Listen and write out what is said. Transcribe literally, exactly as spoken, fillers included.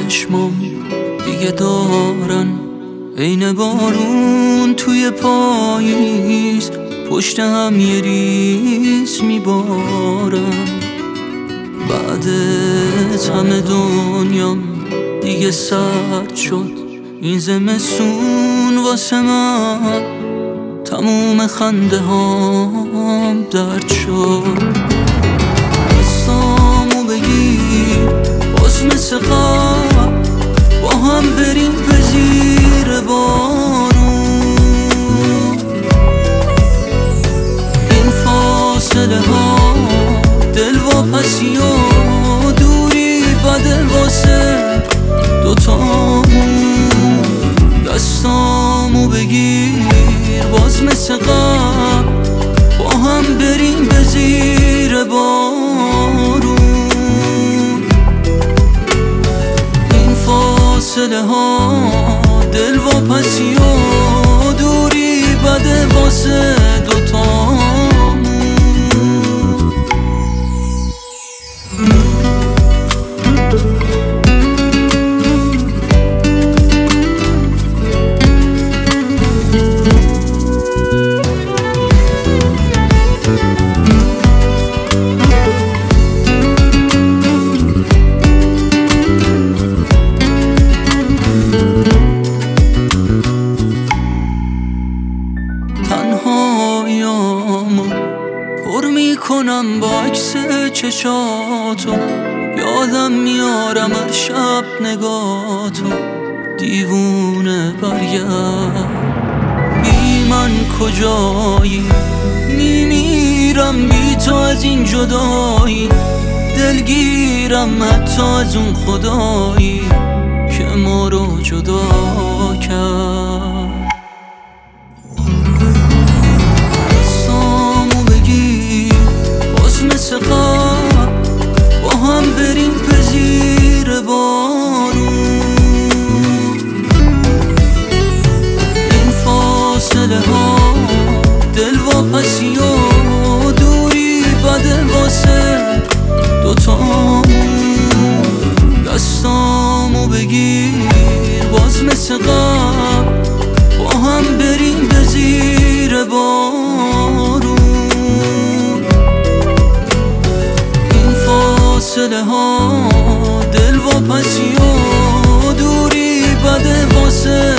چشمام دیگه دارن عین بارون توی پاییز پشت هم یه ریز میبارن. بعدت همه دنیام دیگه سرد شد، این زمستون واسه من تموم خنده هام درد شد. دستامو بگیر باز مثل قبل با هم بریم به زیر بارون. این فاصله ها دلواپسی و دوری بده واسه دوتامون. دستامو بگیر باز مثل قبل با هم بریم به زیر بارون. این فاصله ها دلواپسی و دوری بده واسه دوتامون. تنهاییامو پر میکنم با عکس چشاتو، یادم میارم هر شب نگاتو. دیوونه برگرد بی من کجایی، میمیرم بی تو از این جدایی. دلگیرم حتی از اون خدایی که ما رو جدا کرد. مثل قبل با هم بریم به زیر بارون. این فاصله ها دلواپسی و دوری بده واسه دوتامون. دستامو بگیر باز مثل قبل با هم بریم به زیر بارون. فاصله ها دلواپسی و دوری بده واسه